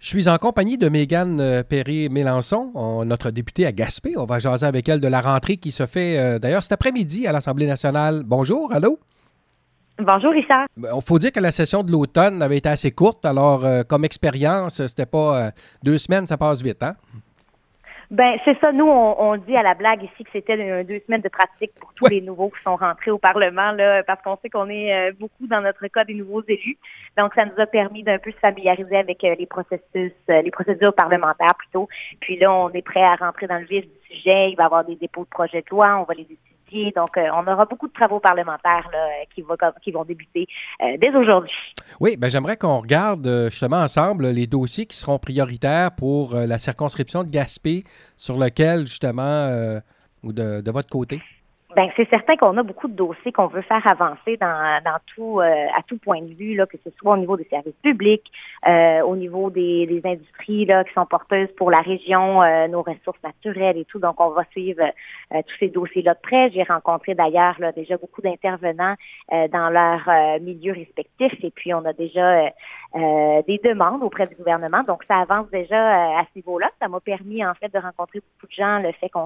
Je suis en compagnie de Mégane Perry-Mélançon, notre députée à Gaspé. On va jaser avec elle de la rentrée qui se fait d'ailleurs cet après-midi à l'Assemblée nationale. Bonjour, allô? Bonjour, Richard. Il faut dire que la session de l'automne avait été assez courte, alors comme expérience, c'était pas 2 semaines, ça passe vite, hein? Ben, c'est ça. Nous, on dit à la blague ici que c'était 2 semaines de pratique pour tous Oui. les nouveaux qui sont rentrés au Parlement, là, parce qu'on sait qu'on est beaucoup, dans notre cas, des nouveaux élus. Donc, ça nous a permis d'un peu se familiariser avec les processus, les procédures parlementaires plutôt. Puis là, on est prêt à rentrer dans le vif du sujet. Il va y avoir des dépôts de projets de loi, on va les étudier. Donc, on aura beaucoup de travaux parlementaires là, qui vont débuter dès aujourd'hui. Oui, ben j'aimerais qu'on regarde justement ensemble les dossiers qui seront prioritaires pour la circonscription de Gaspé, sur lequel justement, ou de votre côté. Ben, c'est certain qu'on a beaucoup de dossiers qu'on veut faire avancer dans tout, à tout point de vue, là, que ce soit au niveau des services publics, au niveau des industries là, qui sont porteuses pour la région, nos ressources naturelles et tout. Donc, on va suivre tous ces dossiers-là de près. J'ai rencontré d'ailleurs là, déjà beaucoup d'intervenants dans leur milieu respectif et puis on a déjà des demandes auprès du gouvernement. Donc, ça avance déjà à ce niveau-là. Ça m'a permis en fait de rencontrer beaucoup de gens, le fait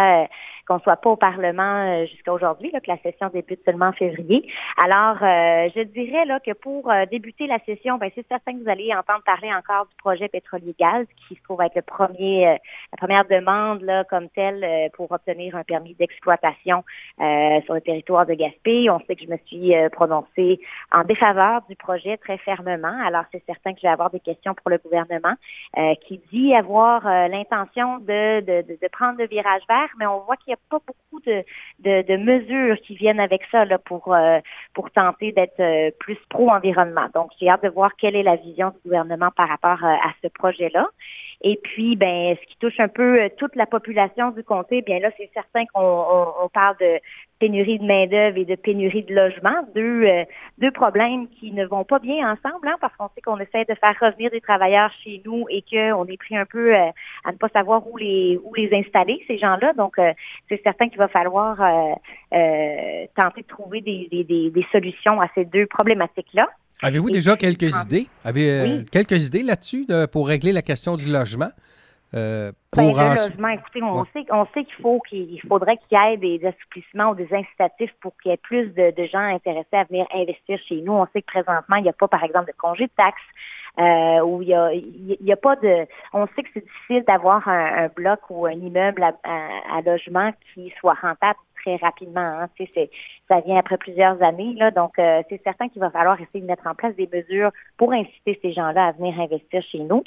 qu'on soit pas au Parlement jusqu'à aujourd'hui, là, que la session débute seulement en février. Alors, je dirais là que pour débuter la session, ben c'est certain que vous allez entendre parler encore du projet pétrolier gaz, qui se trouve être la première demande là comme telle pour obtenir un permis d'exploitation sur le territoire de Gaspé. On sait que je me suis prononcée en défaveur du projet très fermement. Alors, c'est certain que je vais avoir des questions pour le gouvernement qui dit avoir l'intention de prendre le virage vert, mais on voit qu'il n'y a pas beaucoup de mesures qui viennent avec ça là, pour tenter d'être plus pro-environnement. Donc, j'ai hâte de voir quelle est la vision du gouvernement par rapport à ce projet-là. Et puis, ben, ce qui touche un peu toute la population du comté, bien là, c'est certain qu'on parle de pénurie de main-d'œuvre et de pénurie de logement, deux problèmes qui ne vont pas bien ensemble, hein, parce qu'on sait qu'on essaie de faire revenir des travailleurs chez nous et qu'on est pris un peu à ne pas savoir où les installer, ces gens-là. Donc, c'est certain qu'il va falloir tenter de trouver des solutions à ces deux problématiques-là. Avez-vous Et déjà puis, quelques idées? Avez oui. quelques idées là-dessus pour régler la question du logement? Ben, Pour le ensuite. logement, écoutez, Ouais. on sait qu'il faudrait qu'il y ait des assouplissements ou des incitatifs pour qu'il y ait plus de gens intéressés à venir investir chez nous. On sait que présentement, il n'y a pas, par exemple, de congé de taxes, où il y a pas de. On sait que c'est difficile d'avoir un bloc ou un immeuble à logement qui soit rentable très rapidement. Hein. Tu sais, ça vient après plusieurs années, là. Donc, c'est certain qu'il va falloir essayer de mettre en place des mesures pour inciter ces gens-là à venir investir chez nous.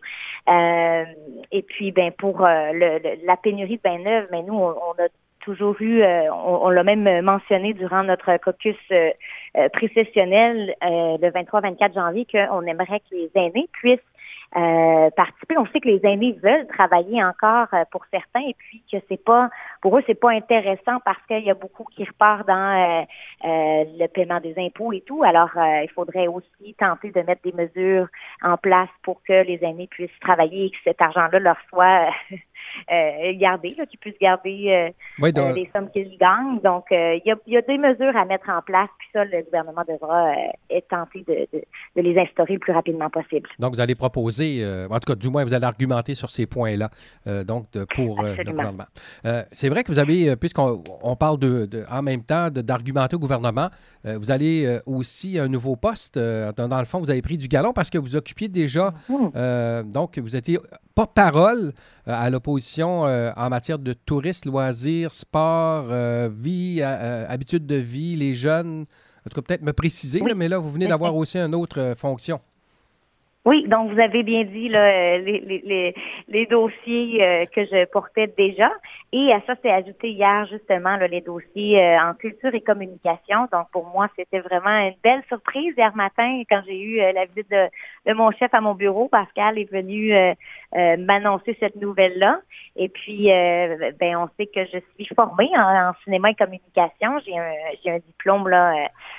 Et puis, ben, pour la pénurie de main-d'œuvre, mais nous, on a toujours eu, on l'a même mentionné durant notre caucus précessionnel le 23-24 janvier, qu'on aimerait que les aînés puissent participer. On sait que les aînés veulent travailler encore pour certains et puis que c'est pas, pour eux, c'est pas intéressant parce qu'il y a beaucoup qui repart dans le paiement des impôts et tout. Alors, il faudrait aussi tenter de mettre des mesures en place pour que les aînés puissent travailler et que cet argent-là leur soit gardé, là, qu'ils puissent garder Oui, les sommes qu'ils gagnent. Donc, il y a des mesures à mettre en place, puis ça, le gouvernement devra tenter de les instaurer le plus rapidement possible. donc, vous allez proposer, en tout cas, du moins, vous allez argumenter sur ces points-là, pour le Absolument. gouvernement. C'est vrai que vous avez, puisqu'on parle en même temps d'argumenter au gouvernement, vous allez aussi un nouveau poste. Dans le fond, vous avez pris du galon parce que vous occupiez déjà, donc, vous étiez porte-parole à l'opposition en matière de tourisme, loisirs, sport, vie, habitudes de vie, les jeunes. En tout cas, peut-être me préciser, là, Oui. mais là, vous venez d'avoir aussi une autre fonction. Oui, donc vous avez bien dit là, les dossiers que je portais déjà. Et à ça, c'est ajouté hier justement là, les dossiers en culture et communication. Donc pour moi, c'était vraiment une belle surprise hier matin quand j'ai eu la visite de mon chef à mon bureau. Pascal est venu m'annoncer cette nouvelle-là. Et puis, ben on sait que je suis formée en cinéma et communication. J'ai un diplôme là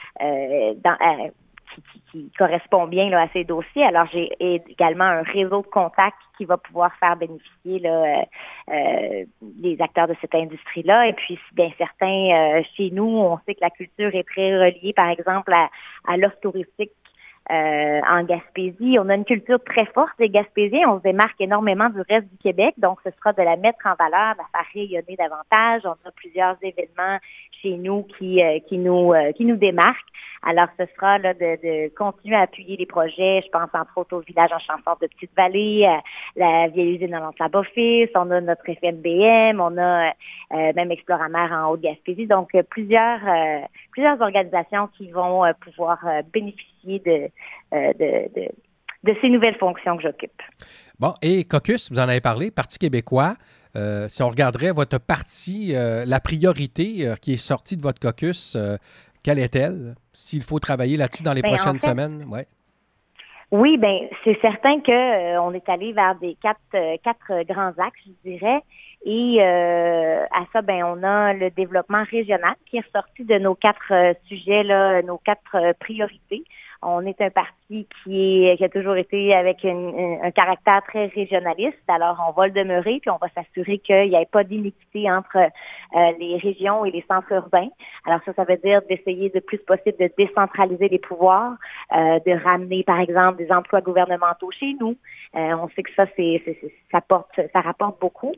qui correspond bien là, à ces dossiers. Alors, j'ai également un réseau de contacts qui va pouvoir faire bénéficier là, les acteurs de cette industrie-là. Et puis, bien certains, chez nous, on sait que la culture est très reliée, par exemple, à l'offre touristique en Gaspésie. On a une culture très forte des Gaspésiens. On se démarque énormément du reste du Québec. Donc, ce sera de la mettre en valeur, de la faire rayonner davantage. On a plusieurs événements chez nous qui nous démarquent. Alors, ce sera là de continuer à appuyer les projets. Je pense entre autres au village en chanson de Petite-Vallée, la vieille usine dans l'Anse-la-Boffice, on a notre FMBM, on a même Exploramer en Haute-Gaspésie. Donc, plusieurs organisations qui vont pouvoir bénéficier de ces nouvelles fonctions que j'occupe. Bon, et Caucus, vous en avez parlé, Parti québécois. Si on regarderait votre parti, la priorité qui est sortie de votre caucus, quelle est-elle? S'il faut travailler là-dessus dans les prochaines semaines? Ouais. Oui, bien, c'est certain qu'on est allé vers des quatre grands axes, je dirais. Et à ça, ben, on a le développement régional qui est ressorti de nos 4 sujets, là, nos 4 priorités. On est un parti qui a toujours été avec un caractère très régionaliste. Alors, on va le demeurer, puis on va s'assurer qu'il n'y ait pas d'iniquité entre les régions et les centres urbains. Alors ça veut dire d'essayer le plus possible de décentraliser les pouvoirs, de ramener, par exemple, des emplois gouvernementaux chez nous. On sait que ça rapporte beaucoup.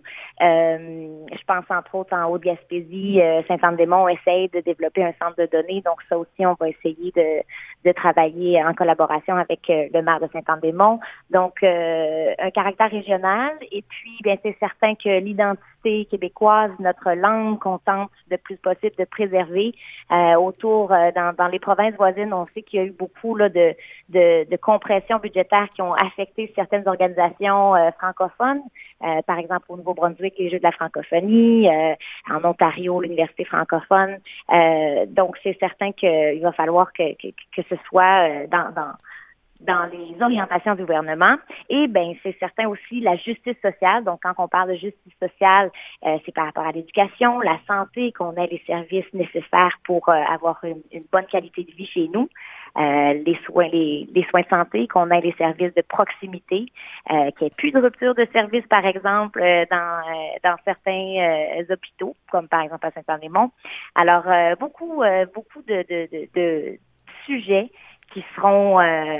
Je pense entre autres en Haute-Gaspésie, Saint-Anne-des-Monts essaye de développer un centre de données. Donc ça aussi, on va essayer de travailler en collaboration avec le maire de Saint-Anne-des-Monts. Donc, un caractère régional. Et puis, bien, c'est certain que l'identité québécoise, notre langue qu'on tente le plus possible de préserver autour, dans les provinces voisines, on sait qu'il y a eu beaucoup là, de compressions budgétaires qui ont affecté certaines organisations francophones. Par exemple, au Nouveau-Brunswick, les Jeux de la francophonie, en Ontario, l'Université francophone. Donc, c'est certain qu'il va falloir que ce soit dans les orientations du gouvernement. Et bien, c'est certain aussi la justice sociale. Donc, quand on parle de justice sociale, c'est par rapport à l'éducation, la santé, qu'on ait les services nécessaires pour avoir une bonne qualité de vie chez nous. Les soins de santé, qu'on ait les services de proximité, qu'il n'y ait plus de rupture de service, par exemple, dans certains hôpitaux, comme par exemple à Saint-Anne-des-Monts. Alors, beaucoup de sujets qui seront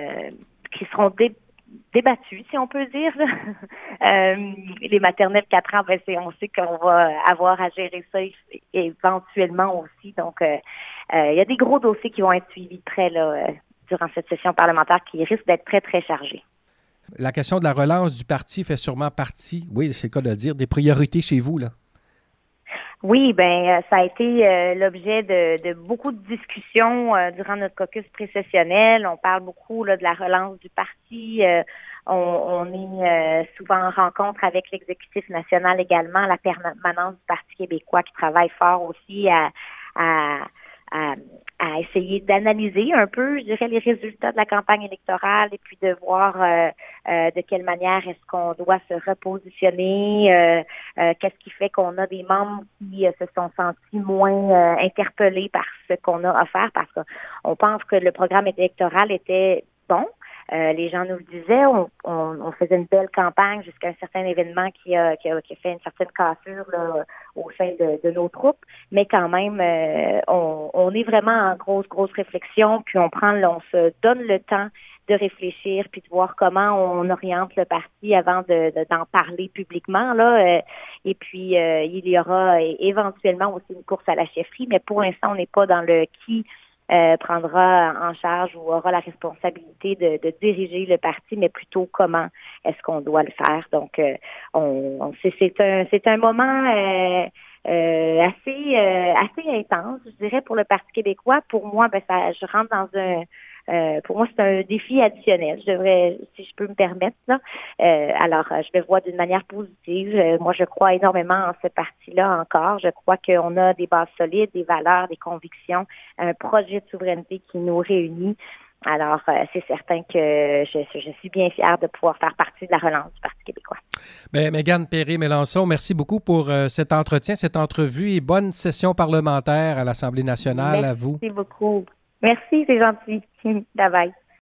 débattus, si on peut dire. Les maternelles 4 ans, ben, on sait qu'on va avoir à gérer ça éventuellement aussi. Donc, il y a des gros dossiers qui vont être suivis de près là, durant cette session parlementaire qui risque d'être très, très chargée. La question de la relance du parti fait sûrement partie, oui, c'est le cas de le dire, des priorités chez vous, là. Oui, ben ça a été l'objet de beaucoup de discussions durant notre caucus précessionnel. On parle beaucoup là, de la relance du parti. On est souvent en rencontre avec l'exécutif national également, la permanence du Parti québécois qui travaille fort aussi à essayer d'analyser un peu, je dirais, les résultats de la campagne électorale et puis de voir de quelle manière est-ce qu'on doit se repositionner, qu'est-ce qui fait qu'on a des membres qui se sont sentis moins interpellés par ce qu'on a offert, parce qu'on pense que le programme électoral était bon. Les gens nous le disaient, on faisait une belle campagne jusqu'à un certain événement qui a fait une certaine cassure là, au sein de nos troupes, mais quand même, on est vraiment en grosse réflexion, puis on se donne le temps de réfléchir puis de voir comment on oriente le parti avant d'en parler publiquement là. Et puis il y aura éventuellement aussi une course à la chefferie, mais pour l'instant on n'est pas dans le qui prendra en charge ou aura la responsabilité de diriger le parti, mais plutôt comment est-ce qu'on doit le faire. Donc, c'est un moment assez intense, je dirais, pour le Parti québécois. Pour moi, je rentre dans pour moi, c'est un défi additionnel. Si je peux me permettre, là. Alors, je le vois d'une manière positive. Moi, je crois énormément en ce parti-là encore. Je crois qu'on a des bases solides, des valeurs, des convictions, un projet de souveraineté qui nous réunit. Alors, c'est certain que je suis bien fière de pouvoir faire partie de la relance du Parti québécois. Bien, Mégane Péré-Mélançon, merci beaucoup pour cet entretien, cette entrevue et bonne session parlementaire à l'Assemblée nationale à vous. Merci beaucoup. Merci, c'est gentil. Bye bye.